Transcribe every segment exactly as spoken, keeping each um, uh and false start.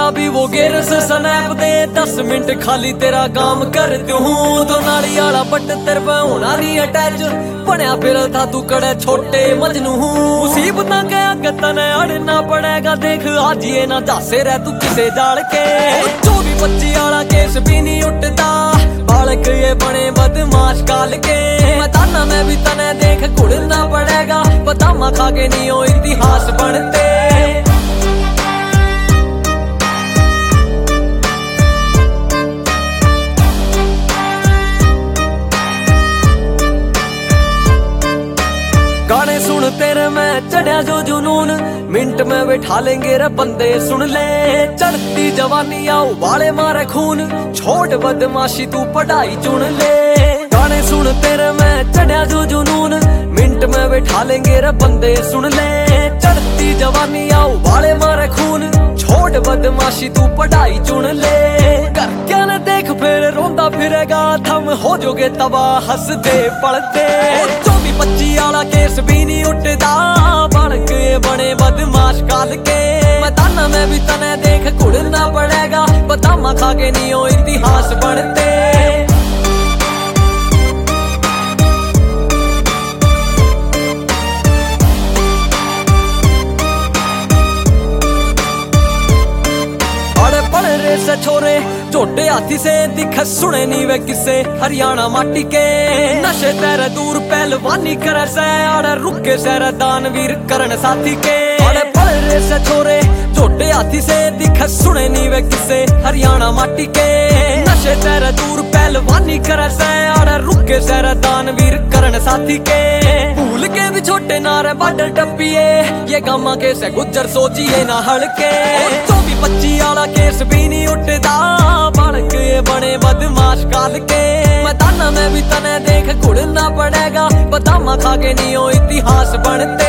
तेरा भी वो गेर से स्नैप दे दस मिनट खाली तेरा काम कर दूं तो नाली आला बट तेरे पे होना नहीं अटैच बनया फिर था तू कड़े छोटे मजनू मुसीबत के आगे तने अड़ना पड़ेगा देख आज ये ना जासे रह तू किसे जाड़ के चौबी पच्ची आला केस भी नहीं उठता बालक ये बने बदमाश काल के बताना मैं भी तने देख कुड़ना पड़ेगा बतामा खा के नहीं हो इतिहास बनते गाने सुन तेरे में चढ़िया जो जुनून मिनट में बैठा लेंगे रे बंदे सुन ले चढ़ती जवानी आओ वाले मारे खून छोड़ बदमाशी तू पढ़ाई चुन ले गाने सुन तेरे में चढ़िया जो जुनून मिनट में बैठा लेंगे रे बंदे सुन ले चढ़ती जवानी आओ वाले मारे खून छोड़ बदमाशी तू पढ़ाई चुन ले कर क्या न देख फिर रोंदा फिरेगा थम हो जोगे तबाह हंसदे पढ़ते चौबी पच्ची आला केस भी नहीं उठता बालक ये बने बदमाश काल के बताना मैं भी तने देख कुड़ना पड़ेगा बतामा खा के नहीं हो इतिहास बनते से छोरे झोटे हाथी से दिख सुने नहीं वे किसे हरियाणा माटी के नशे तेरे दूर पहलवानी करे से आड़े रुके सर दानवीर करण साथी के आड़े पड़े से छोरे झोटे हाथी से दिख सुने नहीं वे किसे हरियाणा माटी के नशे तेरे दूर पहलवानी करे से आड़े रुके सर दानवीर करण साथी के भूल के भी छोटे नारे बाडल टप्पिए ये गामा के से गुज्जर सोचिए ना हड़के चौबी पच्ची आला केस भी नहीं उठता बालक ये बने बदमाश काल के बताना मैं भी तने देख कुड़ना पड़ेगा बतामा खा के नहीं हो इतिहास बनते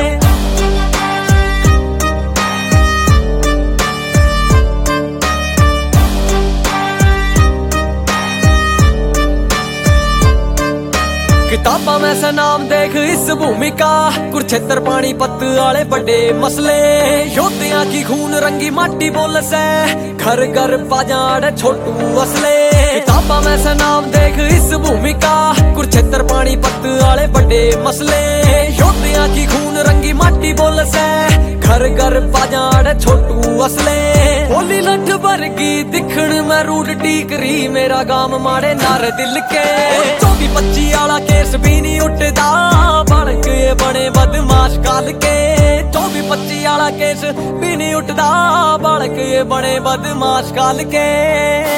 किताबा में से नाम देख इस भूमिका कुरुक्षेत्र पानीपत आले बड़े मसले योद्धिया की खून रंगी माटी बोल से घर घर बाजार छोटू असले किताबा में से नाम देख इस भूमिका कुरुक्षेत्र पानीपत आले बड़े मसले योद्धिया की खून रंगी माटी बोल से घर घर बाजार छोटू असले होली लठ वर्गी दिखण में रूट टीकरी मेरा गाम मारे नार दिल के चौबी पच्ची आला केस भी नहीं उठता बालक ये बने बदमाश काल के चौबी पच्ची आला केस भी नहीं उठता बालक ये बने बदमाश काल के।